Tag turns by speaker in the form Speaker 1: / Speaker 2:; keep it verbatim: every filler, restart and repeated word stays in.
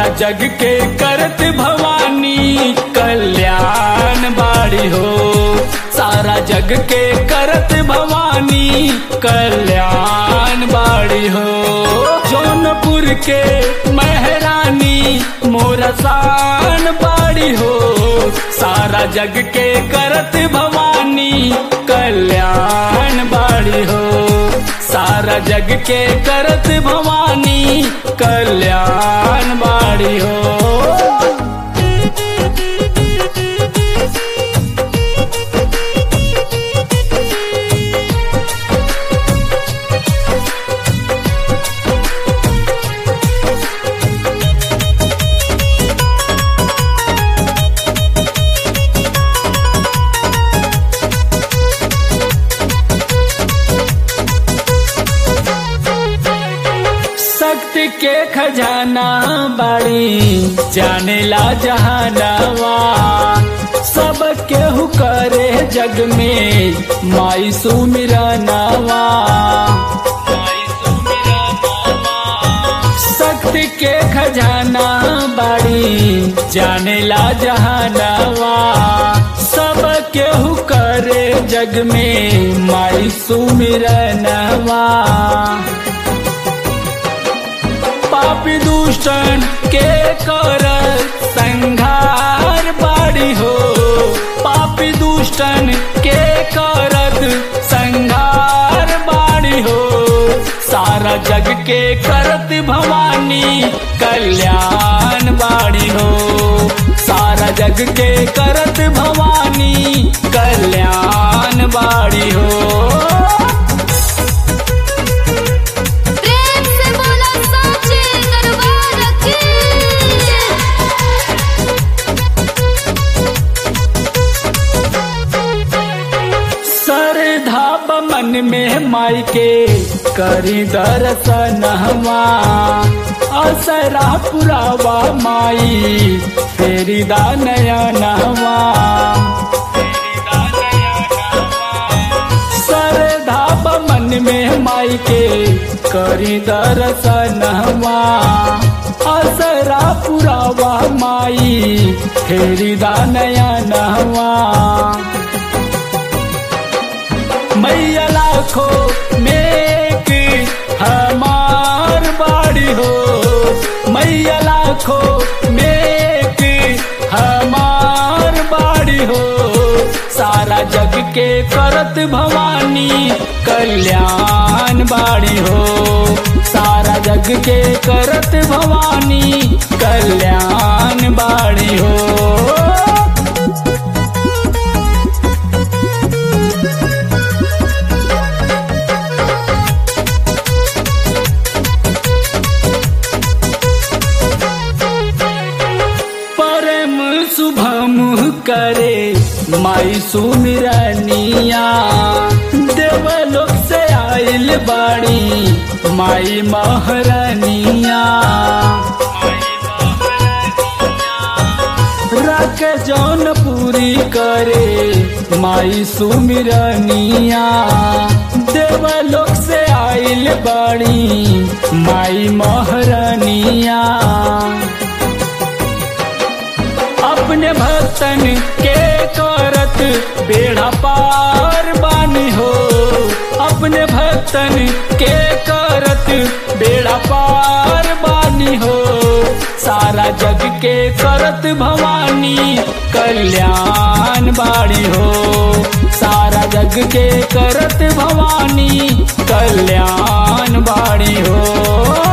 Speaker 1: जग के करत भवानी कल्याण बाड़ी हो। सारा जग के करत भवानी कल्याण बाड़ी हो। जौनपुर के महरानी मोरा शान बाड़ी हो। सारा जग के करत भवानी कल्याण बाड़ी हो। सारा जग के करत भवानी कल्याण बाड़ी हो। शक्ति के खजाना बाड़ी जानेला जहानावा। सब केहू करे जग में माई सुमिरनावा। शक्ति के खजाना बाड़ी जानेला जहानावा। सब केहू करे जग में माई सुमिरनावा। पापी दुष्टन के कर संहार बाड़ी हो। पापी दुष्टन के करत संहार बाड़ी हो। सारा जग के करत भवानी कल्याण बाड़ी हो। सारा जग के करत भवानी कल्याण बाड़ी हो। मन में माई के करी दर्शनवा। असरा पुरावा माई फेरी दा नयनवा। सरधा मन में माई के करी दर्शनवा। असरा पुरावा माई फेरी दा नयनवा। मैया लाखों में एक हमार बाड़ी हो। मैया लाखों में एक हमार बाड़ी हो। सारा जग के करत भवानी कल्याण बाड़ी हो। सारा जग के करत भवानी कल्याण बाड़ी हो। शुभम करे माई सुमिरनिया। देवलोक से आइल बाड़ी माई महारानिया। राख जौनपुरी करे माई सुमिरनिया। देवलोक से आइल बाड़ी माई महारानिया। अपने भक्तन के करत बेड़ा पार बानी हो। अपने भक्तन के करत बेड़ा पार बानी हो। सारा जग के करत भवानी कल्याण बाड़ी हो। सारा जग के करत भवानी कल्याण बाड़ी हो।